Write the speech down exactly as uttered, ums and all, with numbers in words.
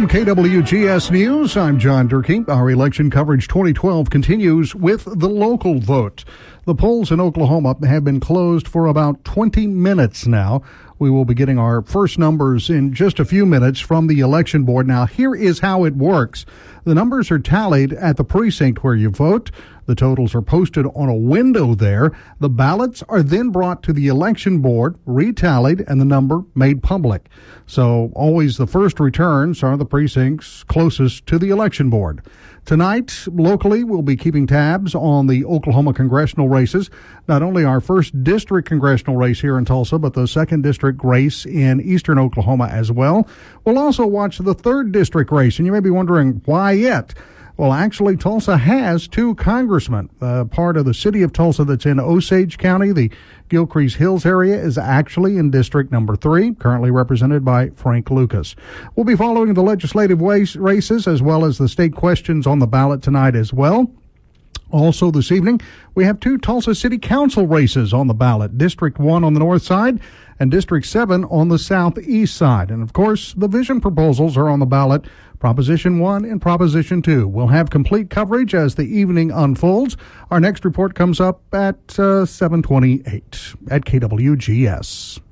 From K W G S News, I'm John Durkee. Our election coverage twenty twelve continues with the local vote. The polls in Oklahoma have been closed for about twenty minutes now. We will be getting our first numbers in just a few minutes from the election board. Now, here is how it works. The numbers are tallied at the precinct where you vote. The totals are posted on a window there. The ballots are then brought to the election board, retallied, and the number made public. So always the first returns are the precincts closest to the election board. Tonight, locally, we'll be keeping tabs on the Oklahoma congressional races. Not only our first district congressional race here in Tulsa, but the second district race in eastern Oklahoma as well. We'll also watch the third district race, and you may be wondering, why it? Well, actually, Tulsa has two congressmen. Uh, part of the city of Tulsa that's in Osage County, the Gilcrease Hills area, is actually in District Number three, currently represented by Frank Lucas. We'll be following the legislative races as well as the state questions on the ballot tonight as well. Also this evening, we have two Tulsa City Council races on the ballot, District one on the north side and District seven on the southeast side. And of course, the vision proposals are on the ballot, Proposition one and Proposition two. We'll have complete coverage as the evening unfolds. Our next report comes up at uh, seven twenty-eight at K W G S.